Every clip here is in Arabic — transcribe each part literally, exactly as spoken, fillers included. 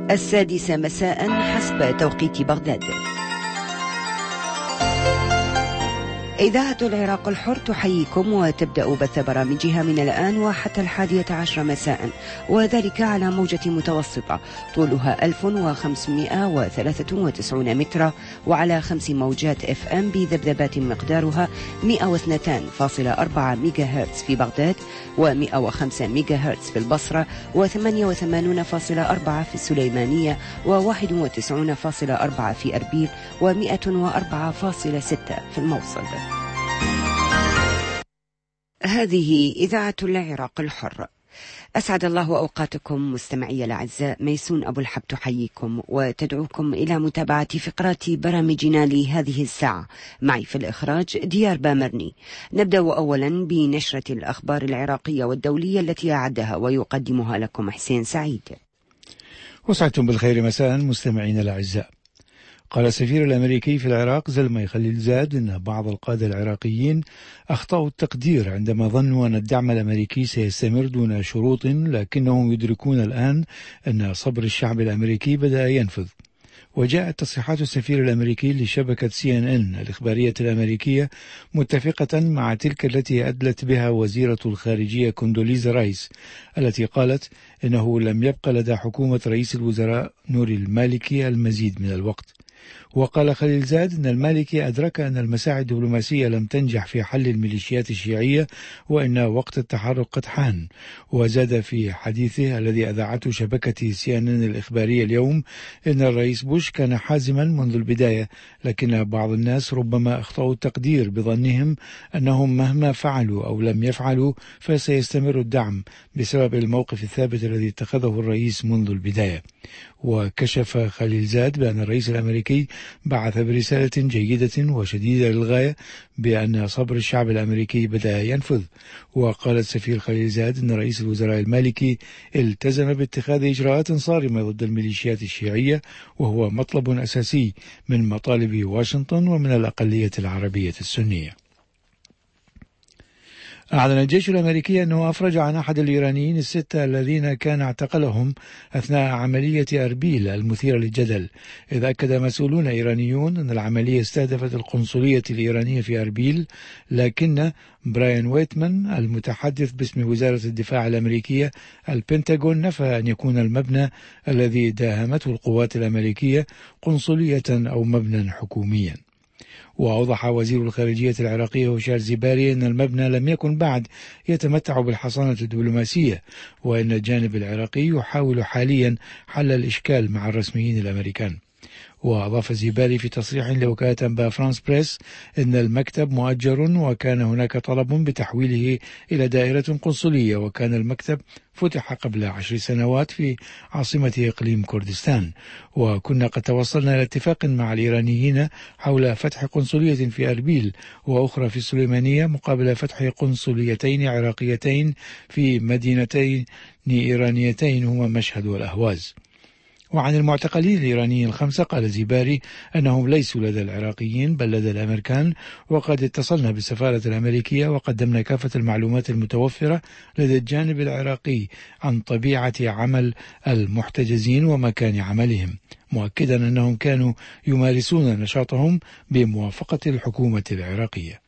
السادسة مساء حسب توقيت بغداد. إذاعة العراق الحر تحييكم وتبدأ بث برامجها من الآن وحتى الحادية عشر مساء، وذلك على موجة متوسطة طولها ألف وخمسمائة وثلاثة وتسعين مترا، وعلى خمس موجات اف ام بذبذبات مقدارها مئة واثنين فاصلة أربعة ميجا هرتز في بغداد، ومئة وخمسة ميجا هرتز في البصرة، وثمانية وثمانين فاصلة أربعة في السليمانية، وواحد وتسعين فاصلة أربعة في أربيل، ومئة وأربعة فاصلة ستة في الموصل. هذه إذاعة العراق الحر. أسعد الله أوقاتكم مستمعي الأعزاء. ميسون أبو الحب تحييكم وتدعوكم إلى متابعة فقرات برامجنا لهذه الساعة. معي في الإخراج ديار بامرني. نبدأ أولا بنشرة الأخبار العراقية والدولية التي أعدها ويقدمها لكم حسين سعيد. وسعدتم بالخير مساء مستمعين الأعزاء. قال السفير الأمريكي في العراق زلمي خليلزاد أن بعض القادة العراقيين أخطأوا التقدير عندما ظنوا أن الدعم الأمريكي سيستمر دون شروط، لكنهم يدركون الآن أن صبر الشعب الأمريكي بدأ ينفذ. وجاءت تصريحات السفير الأمريكي لشبكة سي إن إن الإخبارية الأمريكية متفقة مع تلك التي أدلت بها وزيرة الخارجية كوندوليزا رايس، التي قالت إنه لم يبق لدى حكومة رئيس الوزراء نوري المالكي المزيد من الوقت. وقال خليلزاد أن المالكي أدرك أن المساعي الدبلوماسية لم تنجح في حل الميليشيات الشيعية وإن وقت التحرك قد حان. وزاد في حديثه الذي أذاعته شبكة سي إن إن الإخبارية اليوم أن الرئيس بوش كان حازما منذ البداية، لكن بعض الناس ربما أخطأوا التقدير بظنهم أنهم مهما فعلوا أو لم يفعلوا فسيستمر الدعم بسبب الموقف الثابت الذي اتخذه الرئيس منذ البداية. وكشف خليلزاد بأن الرئيس الأمريكي بعث برسالة جيدة وشديدة للغاية بأن صبر الشعب الأمريكي بدأ ينفذ. وقال السفير خليلزاد أن رئيس الوزراء المالكي التزم باتخاذ إجراءات صارمة ضد الميليشيات الشيعية، وهو مطلب أساسي من مطالب واشنطن ومن الأقلية العربية السنية. أعلن الجيش الأمريكي أنه أفرج عن أحد الإيرانيين الستة الذين كان اعتقلهم أثناء عملية أربيل المثيرة للجدل، إذ أكد مسؤولون إيرانيون أن العملية استهدفت القنصلية الإيرانية في أربيل، لكن براين ويتمان المتحدث باسم وزارة الدفاع الأمريكية البنتاغون نفى أن يكون المبنى الذي داهمته القوات الأمريكية قنصلية أو مبنى حكوميا. وأوضح وزير الخارجية العراقي هشام زباري أن المبنى لم يكن بعد يتمتع بالحصانة الدبلوماسية، وأن الجانب العراقي يحاول حاليا حل الإشكال مع الرسميين الأمريكان. وأضاف زباري في تصريح لوكالة أنباء فرانس بريس أن المكتب مؤجر وكان هناك طلب بتحويله إلى دائرة قنصلية، وكان المكتب فتح قبل عشر سنوات في عاصمة إقليم كردستان، وكنا قد توصلنا إلى اتفاق مع الإيرانيين حول فتح قنصلية في أربيل وأخرى في السليمانية مقابل فتح قنصليتين عراقيتين في مدينتين إيرانيتين هما مشهد والأهواز. وعن المعتقلين الإيرانيين الخمسة قال زباري أنهم ليسوا لدى العراقيين بل لدى الأمريكان، وقد اتصلنا بالسفارة الأمريكية وقدمنا كافة المعلومات المتوفرة لدى الجانب العراقي عن طبيعة عمل المحتجزين ومكان عملهم، مؤكدا أنهم كانوا يمارسون نشاطهم بموافقة الحكومة العراقية.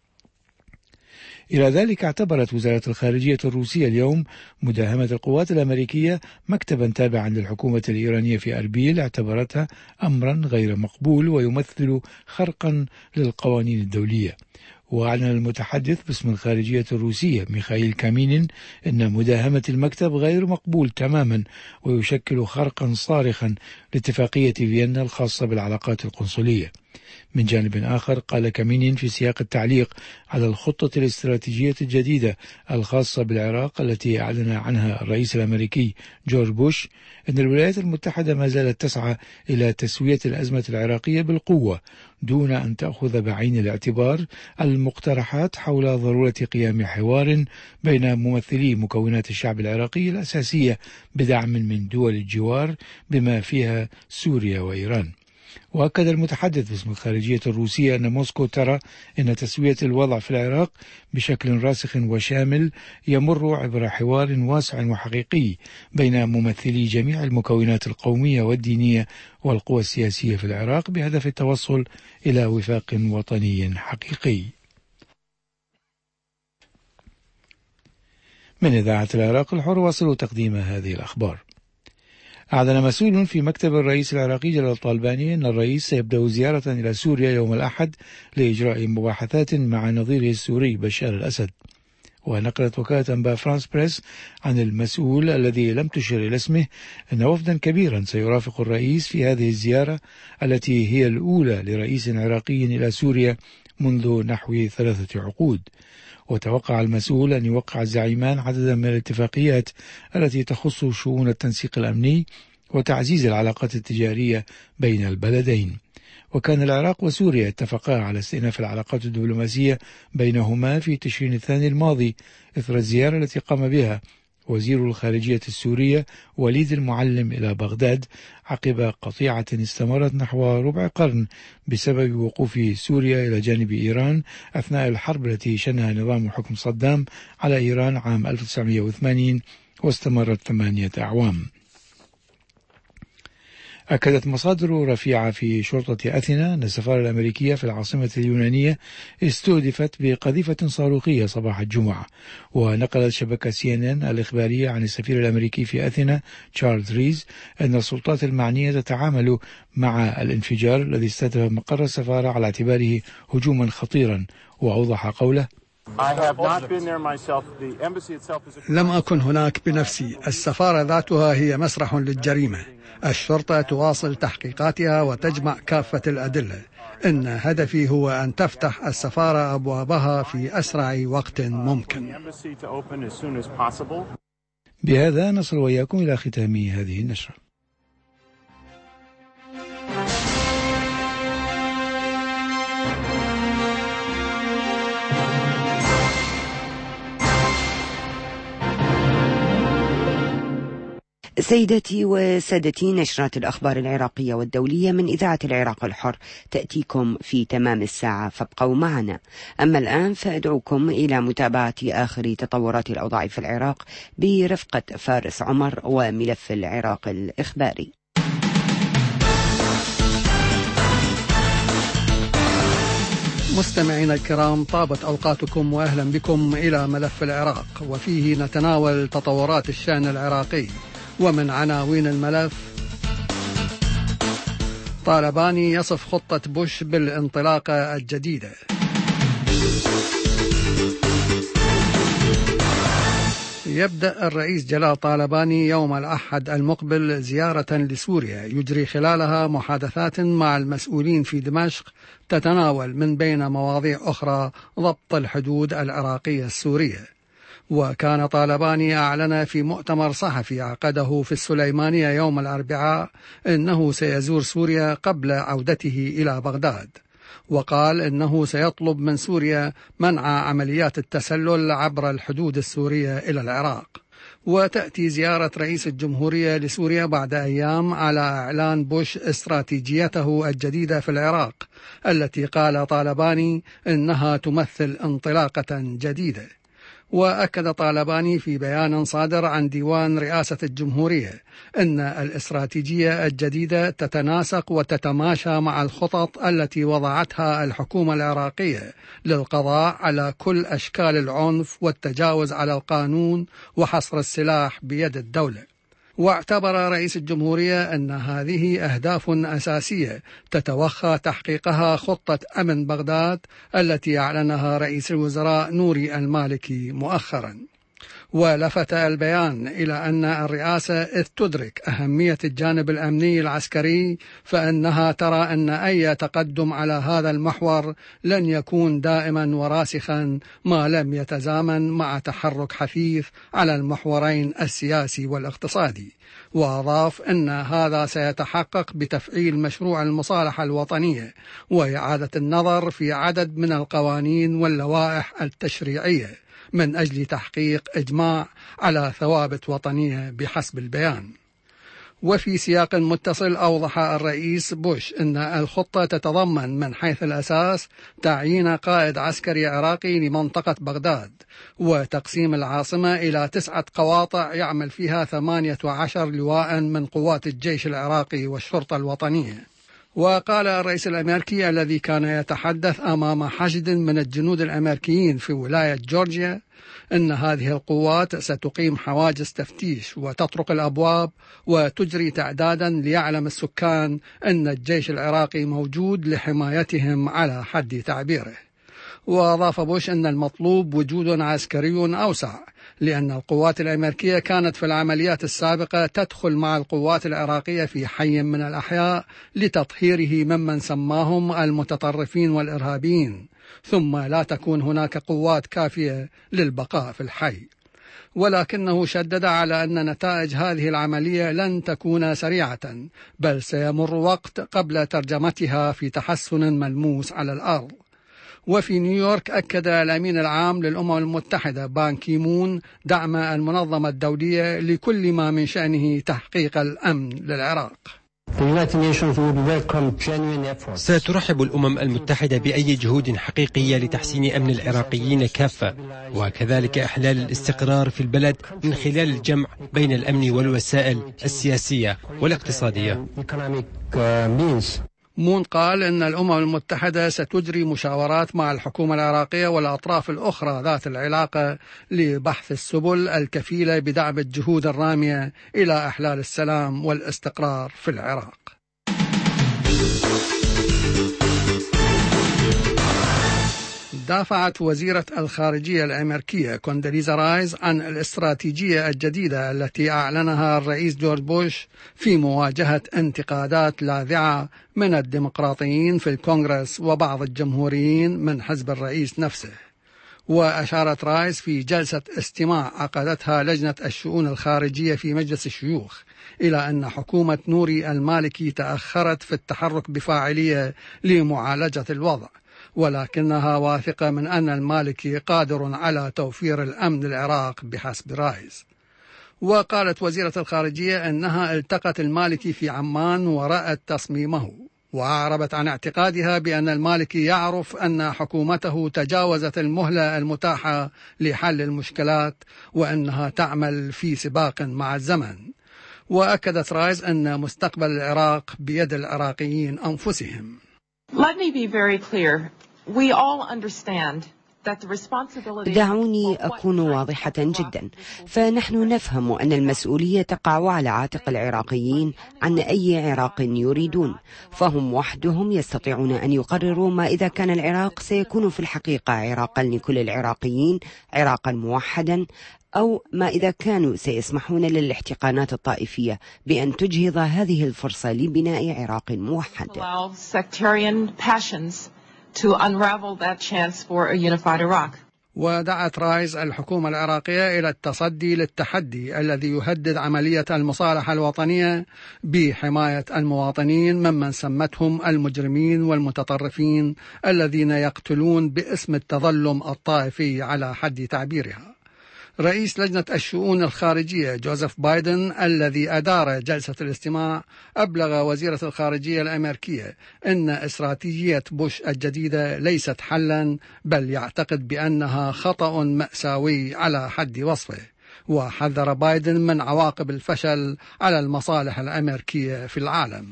إلى ذلك اعتبرت وزارة الخارجية الروسية اليوم مداهمة القوات الأمريكية مكتبا تابعا للحكومة الإيرانية في أربيل اعتبرتها أمرا غير مقبول ويمثل خرقا للقوانين الدولية. وأعلن المتحدث باسم الخارجية الروسية ميخائيل كامينين أن مداهمة المكتب غير مقبول تماما ويشكل خرقا صارخا لاتفاقية فيينا الخاصة بالعلاقات القنصلية. من جانب آخر قال كامينين في سياق التعليق على الخطة الاستراتيجية الجديدة الخاصة بالعراق التي أعلن عنها الرئيس الأمريكي جورج بوش أن الولايات المتحدة ما زالت تسعى إلى تسوية الأزمة العراقية بالقوة دون أن تأخذ بعين الاعتبار المقترحات حول ضرورة قيام حوار بين ممثلي مكونات الشعب العراقي الأساسية بدعم من دول الجوار بما فيها سوريا وإيران. وأكد المتحدث باسم الخارجية الروسية أن موسكو ترى أن تسوية الوضع في العراق بشكل راسخ وشامل يمر عبر حوار واسع وحقيقي بين ممثلي جميع المكونات القومية والدينية والقوى السياسية في العراق بهدف التوصل إلى وفاق وطني حقيقي. من إذاعة العراق الحر واصلوا تقديم هذه الأخبار. أعلن مسؤول في مكتب الرئيس العراقي جلال الطالباني أن الرئيس سيبدأ زيارة إلى سوريا يوم الأحد لإجراء مباحثات مع نظيره السوري بشار الأسد. ونقلت وكالة أنباء فرانس بريس عن المسؤول الذي لم تشر إلى اسمه أن وفدا كبيرا سيرافق الرئيس في هذه الزيارة التي هي الأولى لرئيس عراقي إلى سوريا منذ نحو ثلاثة عقود. وتوقع المسؤول أن يوقع الزعيمان عددا من الاتفاقيات التي تخص شؤون التنسيق الأمني وتعزيز العلاقات التجارية بين البلدين. وكان العراق وسوريا اتفقا على استئناف العلاقات الدبلوماسية بينهما في تشرين الثاني الماضي إثر الزيارة التي قام بها وزير الخارجية السورية وليد المعلم إلى بغداد عقب قطيعة استمرت نحو ربع قرن بسبب وقوف سوريا إلى جانب إيران أثناء الحرب التي شنها نظام حكم صدام على إيران عام ألف وتسعمائة وثمانين واستمرت ثمانية أعوام. أكدت مصادر رفيعة في شرطة أثينا أن السفارة الأمريكية في العاصمة اليونانية استهدفت بقذيفة صاروخية صباح الجمعة. ونقلت شبكة سي إن إن الإخبارية عن السفير الأمريكي في أثينا تشارلز ريز أن السلطات المعنية تتعامل مع الانفجار الذي استهدف مقر السفارة على اعتباره هجوما خطيرا. وأوضح قوله: لم أكن هناك بنفسي، السفارة ذاتها هي مسرح للجريمة. الشرطة تواصل تحقيقاتها وتجمع كافة الأدلة. إن هدفي هو أن تفتح السفارة أبوابها في أسرع وقت ممكن. بهذا نصل وإياكم إلى ختام هذه النشرة. سيداتي وسادتي، نشرات الأخبار العراقية والدولية من إذاعة العراق الحر تأتيكم في تمام الساعة، فابقوا معنا. أما الآن فأدعوكم إلى متابعة آخر تطورات الأوضاع في العراق برفقة فارس عمر وملف العراق الإخباري. مستمعينا الكرام، طابت أوقاتكم وأهلا بكم إلى ملف العراق، وفيه نتناول تطورات الشأن العراقي. ومن عناوين الملف: طالباني يصف خطة بوش بالانطلاقة الجديدة. يبدأ الرئيس جلال طالباني يوم الأحد المقبل زيارة لسوريا يجري خلالها محادثات مع المسؤولين في دمشق تتناول من بين مواضيع أخرى ضبط الحدود العراقية السورية. وكان طالباني أعلن في مؤتمر صحفي عقده في السليمانية يوم الأربعاء أنه سيزور سوريا قبل عودته إلى بغداد، وقال أنه سيطلب من سوريا منع عمليات التسلل عبر الحدود السورية إلى العراق. وتأتي زيارة رئيس الجمهورية لسوريا بعد أيام على إعلان بوش استراتيجيته الجديدة في العراق، التي قال طالباني إنها تمثل انطلاقة جديدة. وأكد طالباني في بيان صادر عن ديوان رئاسة الجمهورية أن الاستراتيجية الجديدة تتناسق وتتماشى مع الخطط التي وضعتها الحكومة العراقية للقضاء على كل أشكال العنف والتجاوز على القانون وحصر السلاح بيد الدولة. واعتبر رئيس الجمهورية أن هذه أهداف أساسية تتوخى تحقيقها خطة أمن بغداد التي أعلنها رئيس الوزراء نوري المالكي مؤخرا. ولفت البيان إلى أن الرئاسة إذ تدرك أهمية الجانب الأمني العسكري فإنها ترى أن أي تقدم على هذا المحور لن يكون دائما وراسخا ما لم يتزامن مع تحرك حثيث على المحورين السياسي والاقتصادي. وأضاف أن هذا سيتحقق بتفعيل مشروع المصالحة الوطنية وإعادة النظر في عدد من القوانين واللوائح التشريعية من أجل تحقيق إجماع على ثوابت وطنية بحسب البيان. وفي سياق متصل أوضح الرئيس بوش أن الخطة تتضمن من حيث الأساس تعيين قائد عسكري عراقي لمنطقة بغداد وتقسيم العاصمة إلى تسعة قواطع يعمل فيها ثمانية عشر لواء من قوات الجيش العراقي والشرطة الوطنية. وقال الرئيس الأمريكي الذي كان يتحدث أمام حشد من الجنود الأمريكيين في ولاية جورجيا أن هذه القوات ستقيم حواجز تفتيش وتطرق الأبواب وتجري تعدادا ليعلم السكان أن الجيش العراقي موجود لحمايتهم على حد تعبيره. وأضاف بوش أن المطلوب وجود عسكري أوسع، لأن القوات الأمريكية كانت في العمليات السابقة تدخل مع القوات العراقية في حي من الأحياء لتطهيره ممن سماهم المتطرفين والإرهابيين، ثم لا تكون هناك قوات كافية للبقاء في الحي. ولكنه شدد على أن نتائج هذه العملية لن تكون سريعة، بل سيمر وقت قبل ترجمتها في تحسن ملموس على الأرض. وفي نيويورك أكد الأمين العام للأمم المتحدة بان كيمون دعم المنظمة الدولية لكل ما من شأنه تحقيق الأمن للعراق. سترحب الأمم المتحدة بأي جهود حقيقية لتحسين أمن العراقيين كافة، وكذلك إحلال الاستقرار في البلد من خلال الجمع بين الأمن والوسائل السياسية والاقتصادية. مون قال إن الأمم المتحدة ستجري مشاورات مع الحكومة العراقية والأطراف الأخرى ذات العلاقة لبحث السبل الكفيلة بدعم الجهود الرامية إلى إحلال السلام والاستقرار في العراق. دافعت وزيرة الخارجية الأمريكية كوندريزا رايز عن الاستراتيجية الجديدة التي أعلنها الرئيس جورج بوش في مواجهة انتقادات لاذعة من الديمقراطيين في الكونغرس وبعض الجمهوريين من حزب الرئيس نفسه. وأشارت رايز في جلسة استماع عقدتها لجنة الشؤون الخارجية في مجلس الشيوخ إلى أن حكومة نوري المالكي تأخرت في التحرك بفاعلية لمعالجة الوضع، ولكنها واثقة من أن المالكي قادر على توفير الأمن للعراق بحسب رايز. وقالت وزيرة الخارجية أنها التقت المالكي في عمان ورأت تصميمه، وأعربت عن اعتقادها بأن المالكي يعرف أن حكومته تجاوزت المهلة المتاحة لحل المشكلات وأنها تعمل في سباق مع الزمن. وأكدت رايز أن مستقبل العراق بيد العراقيين أنفسهم. Let me be very clear. We all understand that the responsibility. دعوني أكون واضحة جدا، فنحن نفهم أن المسؤولية تقع على عاتق العراقيين عن أي عراق يريدون، فهم وحدهم يستطيعون أن يقرروا ما إذا كان العراق سيكون في الحقيقة عراقا لكل العراقيين، عراقا موحدا، أو ما إذا كانوا سيسمحون للاحتقانات الطائفية بأن تجهض هذه الفرصة لبناء عراق موحد. ودعت رايز الحكومة العراقية إلى التصدي للتحدي الذي يهدد عملية المصالحة الوطنية بحماية المواطنين ممن سمتهم المجرمين والمتطرفين الذين يقتلون باسم التظلم الطائفي على حد تعبيرها. رئيس لجنة الشؤون الخارجية جوزيف بايدن الذي أدار جلسة الاستماع أبلغ وزيرة الخارجية الأمريكية أن استراتيجية بوش الجديدة ليست حلا، بل يعتقد بأنها خطأ مأساوي على حد وصفه. وحذر بايدن من عواقب الفشل على المصالح الأمريكية في العالم.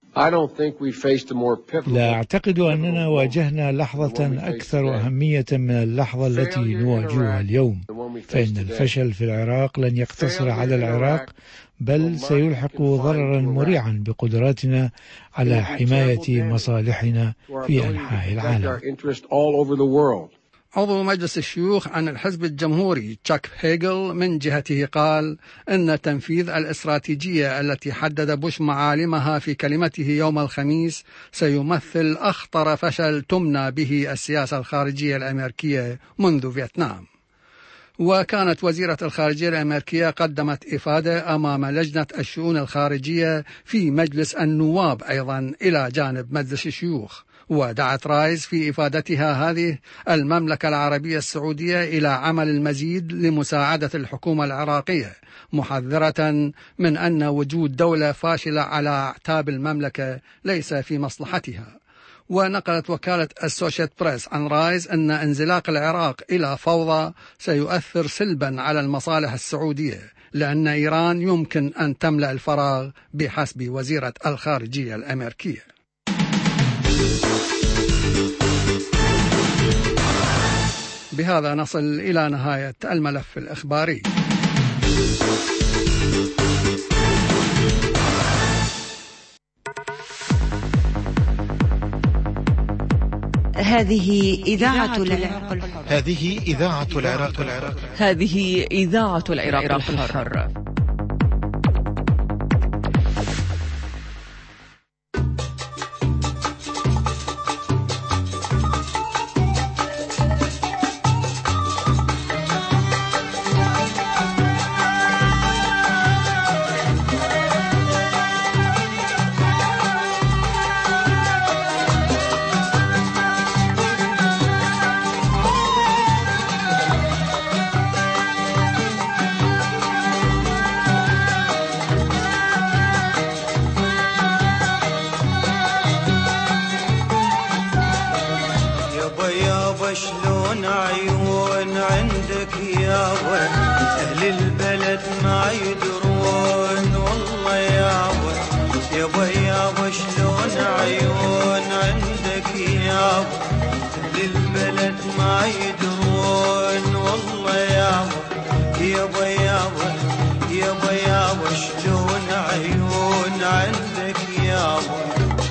لا أعتقد أننا واجهنا لحظة أكثر أهمية من اللحظة التي نواجهها اليوم، فإن الفشل في العراق لن يقتصر على العراق، بل سيلحق ضررا مريعا بقدراتنا على حماية مصالحنا في أنحاء العالم. عضو مجلس الشيوخ عن الحزب الجمهوري تشاك هيجل من جهته قال إن تنفيذ الاستراتيجية التي حدد بوش معالمها في كلمته يوم الخميس سيمثل أخطر فشل تمنى به السياسة الخارجية الأمريكية منذ فيتنام. وكانت وزيرة الخارجية الأمريكية قدمت إفادة أمام لجنة الشؤون الخارجية في مجلس النواب أيضا إلى جانب مجلس الشيوخ، ودعت رايز في إفادتها هذه المملكة العربية السعودية إلى عمل المزيد لمساعدة الحكومة العراقية، محذرة من أن وجود دولة فاشلة على أعتاب المملكة ليس في مصلحتها. ونقلت وكالة السوشيت بريس عن رايز أن انزلاق العراق إلى فوضى سيؤثر سلبا على المصالح السعودية، لأن إيران يمكن أن تملأ الفراغ بحسب وزيرة الخارجية الأمريكية. بهذا نصل إلى نهاية الملف الإخباري. هذه إذاعة العراق الحر. هذه إذاعة العراق الحر. هذه إذاعة العراق الحر. شلون عيون عندك يابا، أهل البلد ما يدرون والله يابا، يابا يابا شلون عيون عندك يابا، أهل البلد ما يدرون والله يابا، يابا يابا يابا يابا شلون عيون عندك يابا.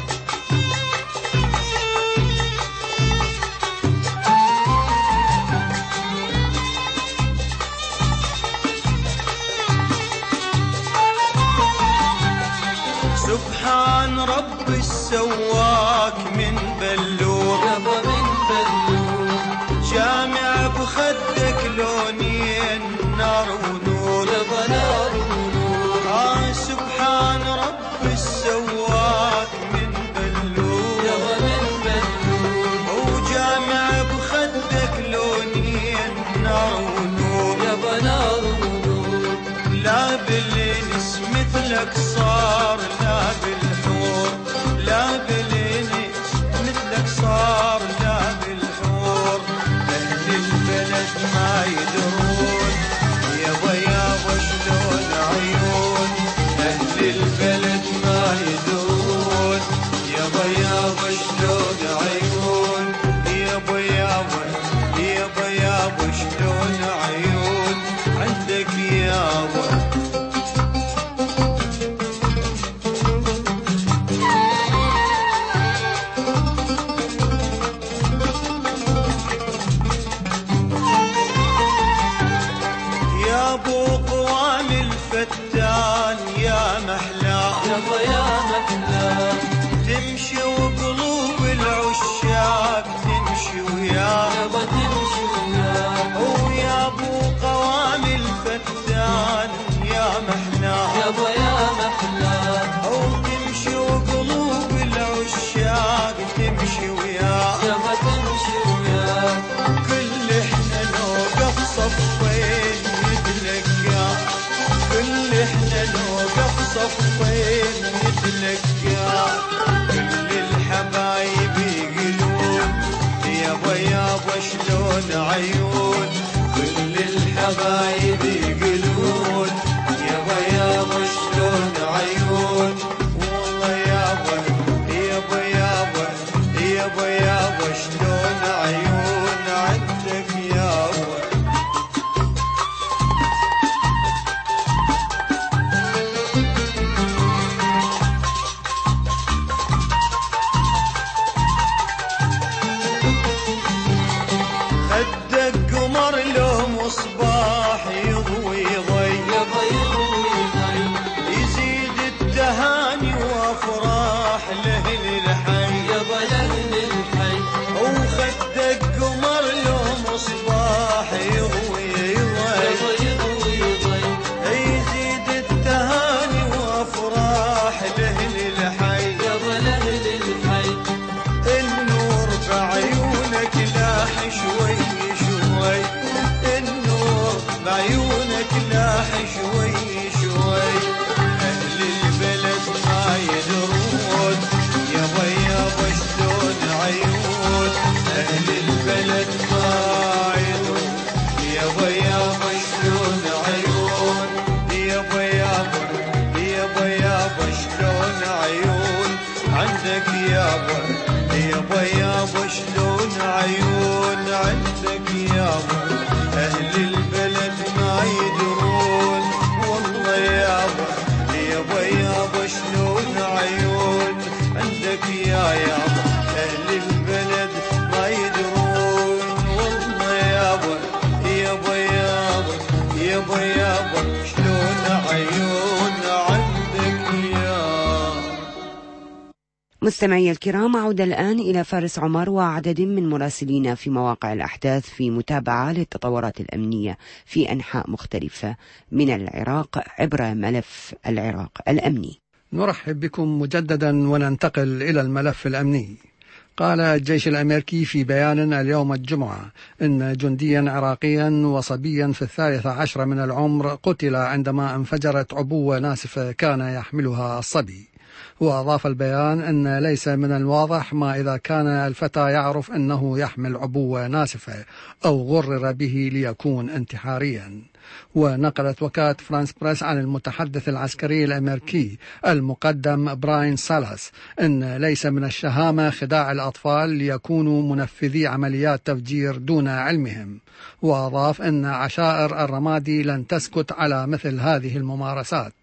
سبحان رب السواك من بلور، يابا من بلور، جامع بخدك لونين نار ونور، يابا نار ونور. آه سبحان رب السواك من بلور، يابا من بلور، وجامع بخدك لونين نار ونور، يابا نار ونور. لا بالانس مثلك صار، لا بالحور، لا بالانس مثلك صار، لا بالحور. أهل البلد ما يدرون يابا يابا شلون عيون، أهل البلد ما يدرون يابا يابا شلون عيون، يابا يابا يابا يابا شلون عيون عندك يابا. فتان يا محلى، يابا يا محلى، تمشي وقلوب العشاق تمشي وياه، يابا تمشي وياه. ويا ابو قوام الفتان يابا شلون عيون عندك يا. مستمعي الكرام، أعود الآن إلى فارس عمر وعدد من مراسلين في مواقع الأحداث في متابعة للتطورات الأمنية في أنحاء مختلفة من العراق عبر ملف العراق الأمني. نرحب بكم مجددا وننتقل إلى الملف الأمني. قال الجيش الأمريكي في بيان اليوم الجمعة إن جنديا عراقيا وصبيا في الثالثة عشر من العمر قتل عندما انفجرت عبوة ناسفة كان يحملها الصبي. وأضاف البيان أن ليس من الواضح ما إذا كان الفتى يعرف أنه يحمل عبوة ناسفة أو غرر به ليكون انتحاريا. ونقلت وكالة فرانس بريس عن المتحدث العسكري الأمريكي المقدم براين سالاس أن ليس من الشهامة خداع الأطفال ليكونوا منفذي عمليات تفجير دون علمهم. وأضاف أن عشائر الرمادي لن تسكت على مثل هذه الممارسات،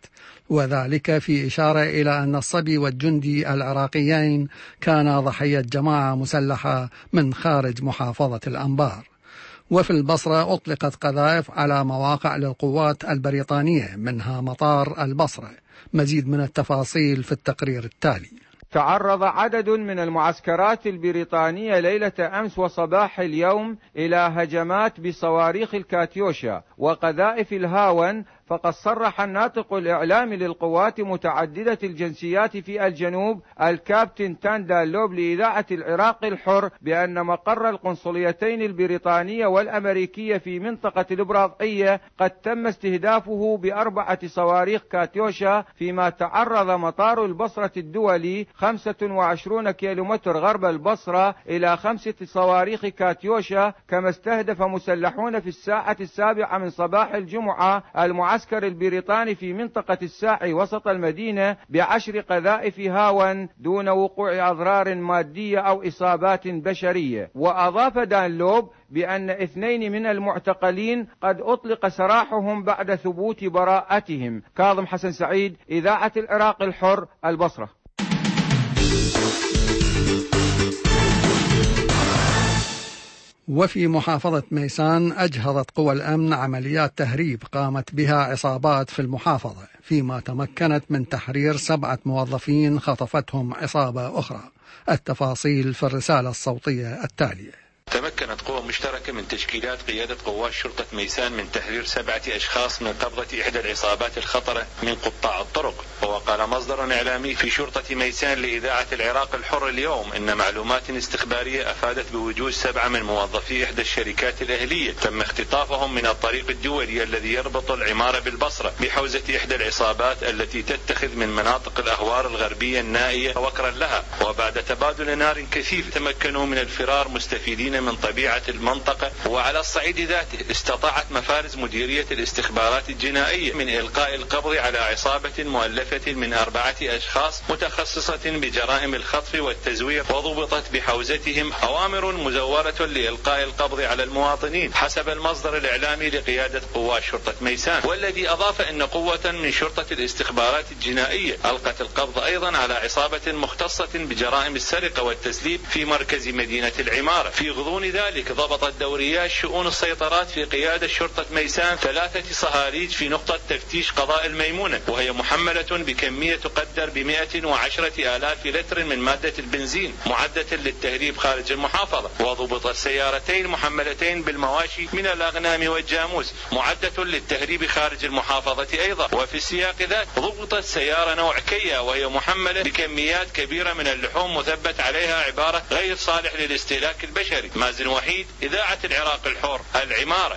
وذلك في إشارة إلى أن الصبي والجندي العراقيين كانا ضحية جماعة مسلحة من خارج محافظة الأنبار. وفي البصرة أطلقت قذائف على مواقع للقوات البريطانية منها مطار البصرة. مزيد من التفاصيل في التقرير التالي. تعرض عدد من المعسكرات البريطانية ليلة أمس وصباح اليوم إلى هجمات بصواريخ الكاتيوشا وقذائف الهاون، فقد صرح الناطق الإعلامي للقوات متعددة الجنسيات في الجنوب الكابتن تاندا لوب لإذاعة العراق الحر بأن مقر القنصليتين البريطانية والأمريكية في منطقة البراضعية قد تم استهدافه بأربعة صواريخ كاتيوشا، فيما تعرض مطار البصرة الدولي خمسة وعشرين كيلومتر غرب البصرة إلى خمسة صواريخ كاتيوشا، كما استهدف مسلحون في الساعة السابعة من صباح الجمعة المعسكر العسكر البريطاني في منطقة الساعي وسط المدينة بعشر قذائف هاون دون وقوع أضرار مادية أو إصابات بشرية. وأضاف دانلوب بأن اثنين من المعتقلين قد أطلق سراحهم بعد ثبوت براءتهم. كاظم حسن سعيد، إذاعة العراق الحر، البصرة. وفي محافظة ميسان أجهضت قوى الأمن عمليات تهريب قامت بها عصابات في المحافظة، فيما تمكنت من تحرير سبعة موظفين خطفتهم عصابة أخرى. التفاصيل في الرسالة الصوتية التالية. تمكنت قوى مشتركة من تشكيلات قيادة قوات شرطة ميسان من تحرير سبعة أشخاص من قبضة إحدى العصابات الخطرة من قطاع الطرق. وقال مصدر إعلامي في شرطة ميسان لإذاعة العراق الحر اليوم إن معلومات استخبارية أفادت بوجود سبعة من موظفي إحدى الشركات الأهلية تم اختطافهم من الطريق الدولي الذي يربط العمارة بالبصرة بحوزة إحدى العصابات التي تتخذ من مناطق الأهوار الغربية النائية وكرا لها. وبعد تبادل نار كثيف تمكنوا من الفرار مستفيدين من طبيعة المنطقة. وعلى الصعيد ذاته استطاعت مفارز مديرية الاستخبارات الجنائية من إلقاء القبض على عصابة مؤلفة من أربعة أشخاص متخصصة بجرائم الخطف والتزوير، وضبطت بحوزتهم أوامر مزورة لإلقاء القبض على المواطنين حسب المصدر الإعلامي لقيادة قوات شرطة ميسان. والذي أضاف أن قوة من شرطة الاستخبارات الجنائية ألقت القبض أيضا على عصابة مختصة بجرائم السرقة والتسليب في مركز مدينة العمارة. في غضون ذلك ضبطت دوريات شؤون السيطرات في قيادة شرطة ميسان ثلاثة صهاريج في نقطة تفتيش قضاء الميمونة، وهي محملة بكمية تقدر بمئة وعشرة آلاف لتر من مادة البنزين معدة للتهريب خارج المحافظة. وضبطت سيارتين محملتين بالمواشي من الأغنام والجاموس معدة للتهريب خارج المحافظة أيضا. وفي السياق ذات ضبطت سيارة نوع كيا وهي محملة بكميات كبيرة من اللحوم مثبت عليها عبارة غير صالح للاستهلاك البشري. مازن وحيد، إذاعة العراق الحر، العمارة.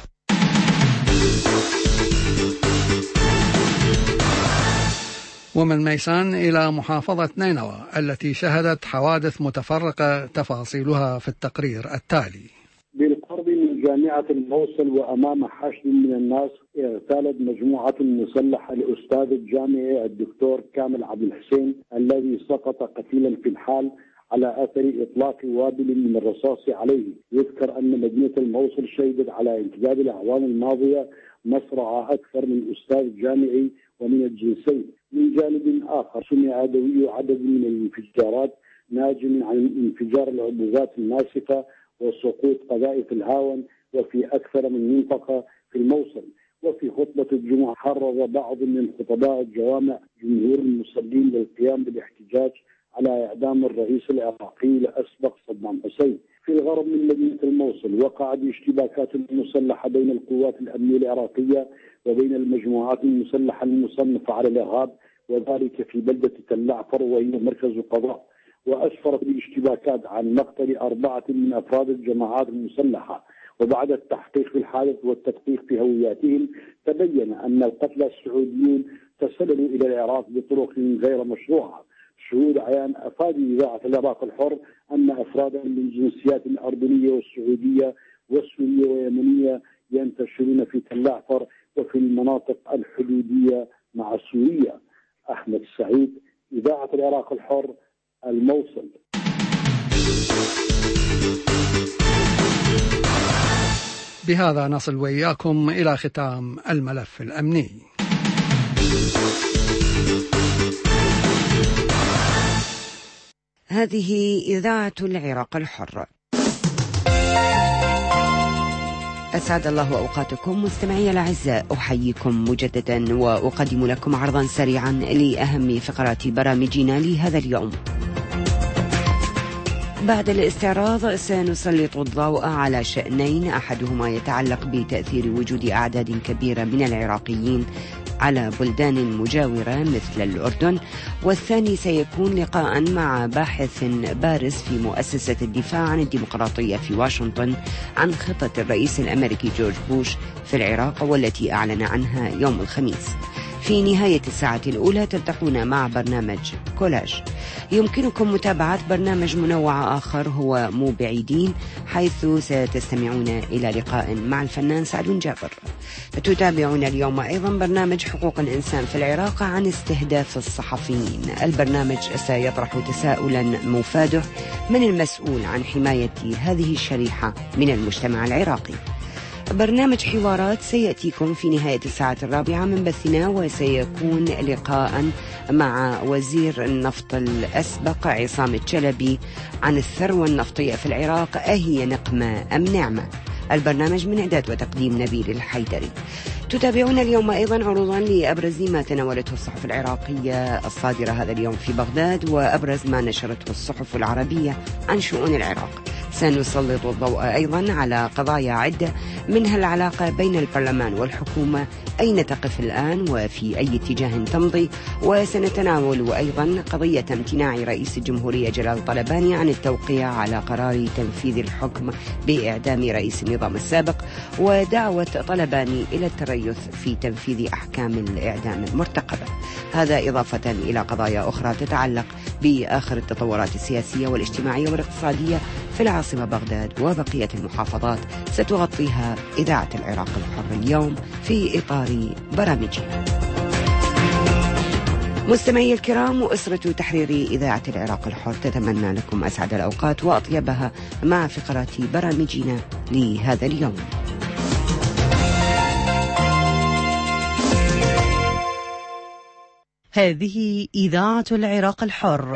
ومن ميسان إلى محافظة نينوى التي شهدت حوادث متفرقة، تفاصيلها في التقرير التالي. بالقرب من جامعة الموصل وأمام حشد من الناس اغتالت مجموعة مسلحة الأستاذ الجامعي الدكتور كامل عبد الحسين الذي سقط قتيلا في الحال على أثر إطلاق وابل من الرصاص عليه. يذكر أن مدينة الموصل شهدت على امتداد الأعوام الماضية مصرع أكثر من أستاذ جامعي ومن الجنسين. من جانب آخر سمع دوي عدد من الانفجارات ناجم عن انفجار العبوات الناسفة وسقوط قذائف الهاون وفي أكثر من منطقة في الموصل. وفي خطبة الجمعة حرض بعض من خطباء الجوامع جمهور المصلين للقيام بالاحتجاج على إعدام الرئيس العراقي الأسبق صدام حسين. في الغرب من مدينة الموصل وقعت اشتباكات مسلحة بين القوات الأمنية العراقية وبين المجموعات المسلحة المصنفة على الإرهاب، وذلك في بلدة تل عفر وهي مركز قضاء، وأسفرت الاشتباكات عن مقتل أربعة من أفراد الجماعات المسلحة. وبعد التحقيق في الحادث والتدقيق في هوياتهم تبين أن القتلى السعوديون تسللوا إلى العراق بطرق غير مشروعة. شهود عيان أفاد إذاعة العراق الحر أن أفرادا من جنسيات الأردنية والسعودية والسورية واليمنية ينتشرون في تل عفر وفي المناطق الحدودية مع سوريا. أحمد السعيد، إذاعة العراق الحر، الموصل. بهذا نصل وإياكم إلى ختام الملف الأمني. هذه إذاعة العراق الحر. أسعد الله أوقاتكم مستمعي الأعزاء، أحييكم مجددا وأقدم لكم عرضا سريعا لأهم فقرات برامجنا لهذا اليوم. بعد الاستعراض سنسلط الضوء على شأنين، أحدهما يتعلق بتأثير وجود أعداد كبيرة من العراقيين على بلدان مجاورة مثل الأردن، والثاني سيكون لقاء مع باحث بارز في مؤسسة الدفاع عن الديمقراطية في واشنطن عن خطة الرئيس الأمريكي جورج بوش في العراق والتي أعلن عنها يوم الخميس. في نهاية الساعة الأولى تلتقون مع برنامج كولاج. يمكنكم متابعة برنامج منوع آخر هو مو بعيدين، حيث ستستمعون إلى لقاء مع الفنان سعد جابر. تتابعون اليوم أيضا برنامج حقوق الإنسان في العراق عن استهداف الصحفيين. البرنامج سيطرح تساؤلا مفاده: من المسؤول عن حماية هذه الشريحة من المجتمع العراقي؟ برنامج حوارات سيأتيكم في نهاية الساعة الرابعة من بثنا، وسيكون لقاء مع وزير النفط الأسبق عصام الشلبي عن الثروة النفطية في العراق، أهي نقمة أم نعمة؟ البرنامج من إعداد وتقديم نبيل الحيدري. تتابعون اليوم أيضا عروضا لأبرز ما تناولته الصحف العراقية الصادرة هذا اليوم في بغداد، وأبرز ما نشرته الصحف العربية عن شؤون العراق. سنسلط الضوء أيضا على قضايا عدة، منها العلاقة بين البرلمان والحكومة، أين تقف الآن وفي أي اتجاه تمضي، وسنتناول أيضا قضية امتناع رئيس الجمهورية جلال طلباني عن التوقيع على قرار تنفيذ الحكم بإعدام رئيس النظام السابق، ودعوة طلباني إلى التريث في تنفيذ أحكام الإعدام المرتقبة. هذا إضافة إلى قضايا أخرى تتعلق بآخر التطورات السياسية والاجتماعية والاقتصادية في العاصمة بغداد وبقية المحافظات، ستغطيها إذاعة العراق الحر اليوم في إطار برامجها. مستمعي الكرام، وأسرة تحرير إذاعة العراق الحر تتمنى لكم أسعد الأوقات وأطيبها مع فقرات برامجنا لهذا اليوم. هذه إذاعة العراق الحر.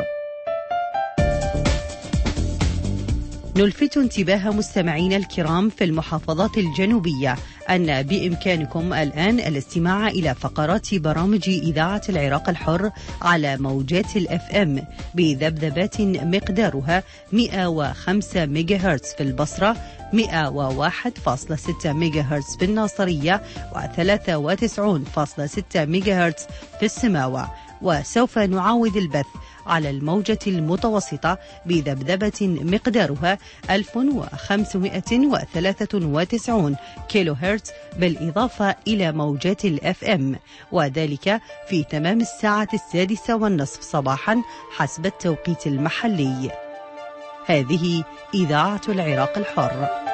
نلفت انتباه مستمعينا الكرام في المحافظات الجنوبية أن بإمكانكم الآن الاستماع إلى فقرات برامج إذاعة العراق الحر على موجات الأف أم بذبذبات مقدارها مئة وخمسة ميجا هرتز في البصرة، مئة وواحد فاصلة ستة ميجا هرتز في الناصرية، وثلاثة وتسعين فاصلة ستة ميجا هرتز في السماوة. وسوف نعاود البث على الموجة المتوسطة بذبذبة مقدارها ألف وخمسمئة وثلاثة وتسعين كيلو هرتز، بالإضافة إلى موجات الأف أم، وذلك في تمام الساعة السادسة والنصف صباحا حسب التوقيت المحلي. هذه إذاعة العراق الحر.